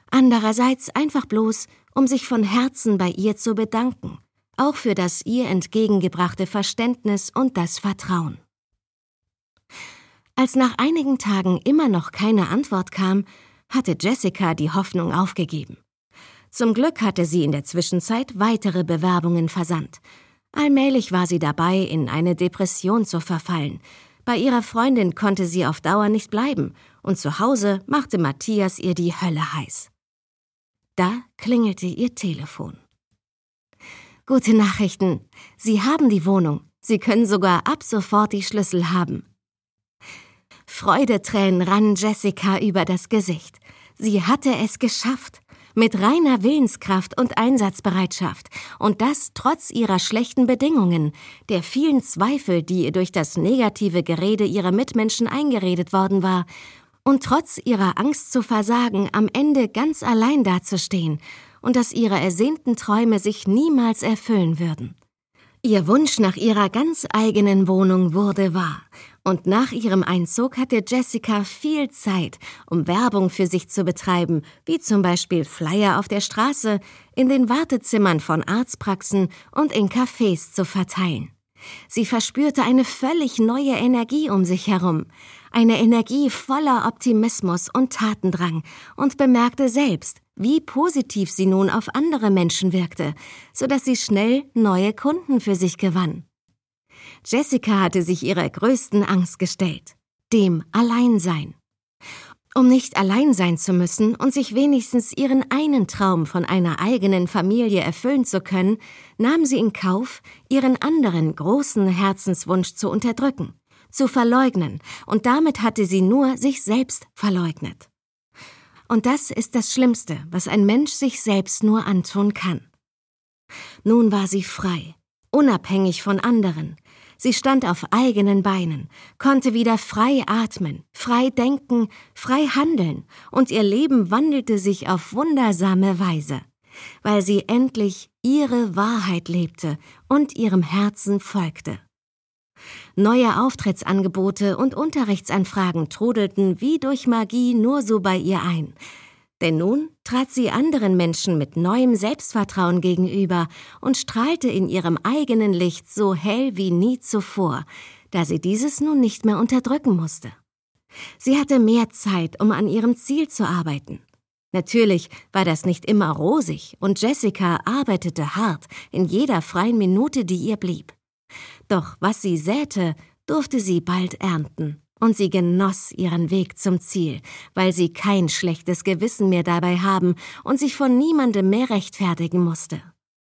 Andererseits einfach bloß, um sich von Herzen bei ihr zu bedanken, auch für das ihr entgegengebrachte Verständnis und das Vertrauen. Als nach einigen Tagen immer noch keine Antwort kam, hatte Jessica die Hoffnung aufgegeben. Zum Glück hatte sie in der Zwischenzeit weitere Bewerbungen versandt. Allmählich war sie dabei, in eine Depression zu verfallen. Bei ihrer Freundin konnte sie auf Dauer nicht bleiben und zu Hause machte Matthias ihr die Hölle heiß. Da klingelte ihr Telefon. »Gute Nachrichten. Sie haben die Wohnung. Sie können sogar ab sofort die Schlüssel haben.« Freudetränen rannen Jessica über das Gesicht. Sie hatte es geschafft. Mit reiner Willenskraft und Einsatzbereitschaft. Und das trotz ihrer schlechten Bedingungen, der vielen Zweifel, die ihr durch das negative Gerede ihrer Mitmenschen eingeredet worden war, und trotz ihrer Angst zu versagen, am Ende ganz allein dazustehen und dass ihre ersehnten Träume sich niemals erfüllen würden. Ihr Wunsch nach ihrer ganz eigenen Wohnung wurde wahr. Und nach ihrem Einzug hatte Jessica viel Zeit, um Werbung für sich zu betreiben, wie zum Beispiel Flyer auf der Straße, in den Wartezimmern von Arztpraxen und in Cafés zu verteilen. Sie verspürte eine völlig neue Energie um sich herum, eine Energie voller Optimismus und Tatendrang und bemerkte selbst, wie positiv sie nun auf andere Menschen wirkte, sodass sie schnell neue Kunden für sich gewann. Jessica hatte sich ihrer größten Angst gestellt, dem Alleinsein. Um nicht allein sein zu müssen und sich wenigstens ihren einen Traum von einer eigenen Familie erfüllen zu können, nahm sie in Kauf, ihren anderen großen Herzenswunsch zu unterdrücken, zu verleugnen, und damit hatte sie nur sich selbst verleugnet. Und das ist das Schlimmste, was ein Mensch sich selbst nur antun kann. Nun war sie frei, unabhängig von anderen. Sie stand auf eigenen Beinen, konnte wieder frei atmen, frei denken, frei handeln, und ihr Leben wandelte sich auf wundersame Weise, weil sie endlich ihre Wahrheit lebte und ihrem Herzen folgte. Neue Auftrittsangebote und Unterrichtsanfragen trudelten wie durch Magie nur so bei ihr ein. Denn nun trat sie anderen Menschen mit neuem Selbstvertrauen gegenüber und strahlte in ihrem eigenen Licht so hell wie nie zuvor, da sie dieses nun nicht mehr unterdrücken musste. Sie hatte mehr Zeit, um an ihrem Ziel zu arbeiten. Natürlich war das nicht immer rosig und Jessica arbeitete hart in jeder freien Minute, die ihr blieb. Doch was sie säte, durfte sie bald ernten. Und sie genoss ihren Weg zum Ziel, weil sie kein schlechtes Gewissen mehr dabei haben und sich von niemandem mehr rechtfertigen musste.